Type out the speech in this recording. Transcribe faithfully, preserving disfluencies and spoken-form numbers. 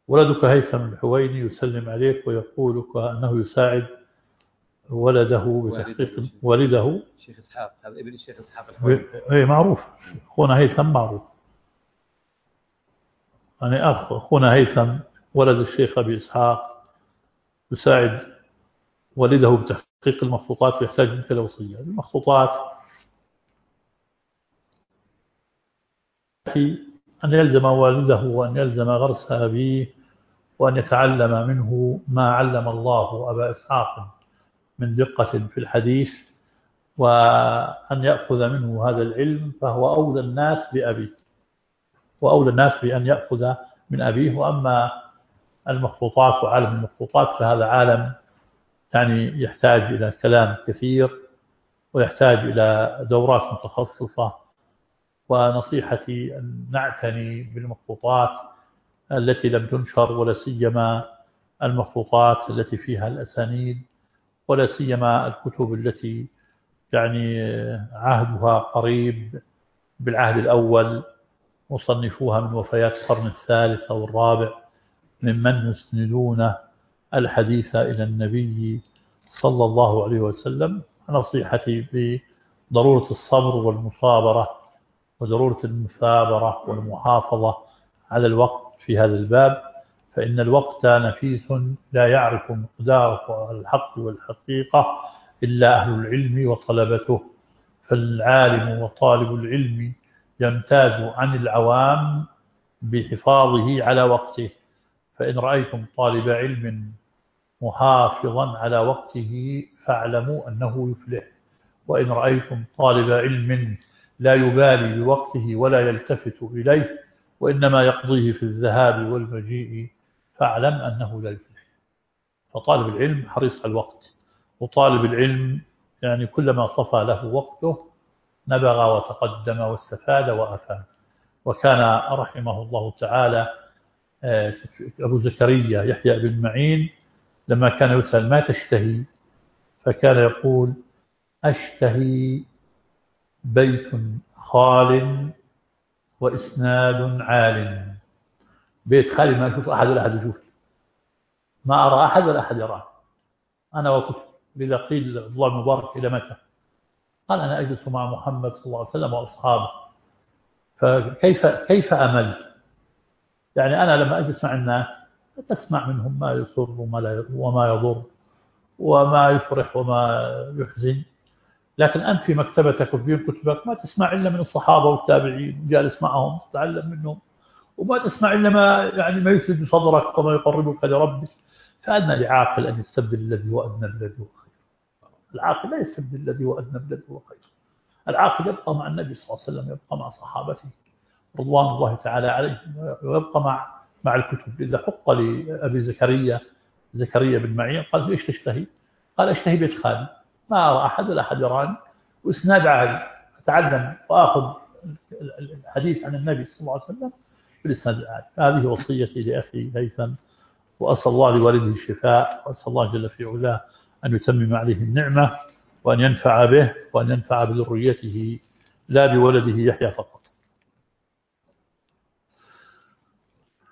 ولدك هيثم الحويني يسلم عليك ويقول أنه يساعد ولده بتحقيق والده شيخ إسحاق، هذا ابن الشيخ إسحاق الحويني. إيه معروف، أخونا هيثم معروف، يعني أخ أخونا هيثم ولد الشيخ أبي إسحاق يساعد والده بتحقيق المخطوطات ويحتاج منك الوصية. المخطوطات أن يلزم والده وأن يلزم غرس أبيه وأن يتعلم منه ما علم الله أبا إسحاق من دقة في الحديث، وأن يأخذ منه هذا العلم، فهو أولى الناس بأبيه وأولى الناس بأن يأخذ من أبيه. وأما المخطوطات وعالم المخطوطات فهذا عالم يعني يحتاج إلى كلام كثير ويحتاج إلى دورات متخصصة. ونصيحتي أن نعتني بالمخطوطات التي لم تنشر، ولا سيما المخطوطات التي فيها الأسانيد، ولا سيما الكتب التي يعني عهدها قريب بالعهد الأول، مصنفوها من وفيات القرن الثالث أو الرابع، ممن يسندون الحديث إلى النبي صلى الله عليه وسلم. نصيحتي بضرورة الصبر والمصابرة وضرورة المثابرة والمحافظة على الوقت في هذا الباب، فإن الوقت نفيس لا يعرف مقداره الحق والحقيقة إلا أهل العلم وطلبته. فالعالم وطالب العلم يمتاز عن العوام بحفاظه على وقته. فإن رأيتم طالب علم محافظا على وقته فاعلموا أنه يفلح، وإن رأيتم طالب علم لا يبالي بوقته ولا يلتفت إليه وإنما يقضيه في الذهاب والمجيء فاعلم أنه لا يفلح. فطالب العلم حريص على الوقت، وطالب العلم يعني كلما صفى له وقته نبغ وتقدم واستفاد وأفاد. وكان رحمه الله تعالى أبو زكريا يحيى بن معين لما كان يسأل ما تشتهي فكان يقول أشتهي بيت خال وإسناد عال. بيت خالي ما يشوف أحد ولا أحد يشوف، ما أرى أحد ولا أحد يراه، أنا وكنت. لذا قيل عبد الله المبارك إلى متى؟ قال أنا أجلس مع محمد صلى الله عليه وسلم وأصحابه، فكيف كيف أمل؟ يعني أنا لما أجلس مع الناس تسمع منهم ما يسر وما, لا وما يضر وما يفرح وما يحزن، لكن أنت في مكتبتك وفي كتبك ما تسمع إلا من الصحابة والتابعين، جالس معهم تتعلم منهم، وما تسمع إلا ما يعني ما يسد صدرك وما يقربك لربك. فأدنى لعاقل أن يستبدل الذي هو أدنى بالذي هو خير. العاقل لا يستبدل الذي هو أدنى بالذي هو خير. العاقل يبقى مع النبي صلى الله عليه وسلم، يبقى مع صحابته رضوان الله تعالى عليهم، ويبقى مع مع الكتب. إذا حق لأبي زكريا زكريا بن معين قال إيش تشتهي؟ قال أشتهي بيت خالي، ما أرى أحد ولا أحد يراني، وإسناد عالي أتعلم وآخذ الحديث عن النبي صلى الله عليه وسلم بالإسناد العالي. هذه وصيتي لأخي هيثم، وأسأل الله لوالده الشفاء، وأسأل الله جل في علاه أن يتمم عليه النعمة وأن ينفع به وأن ينفع بذريته لا بولده يحيى فقط.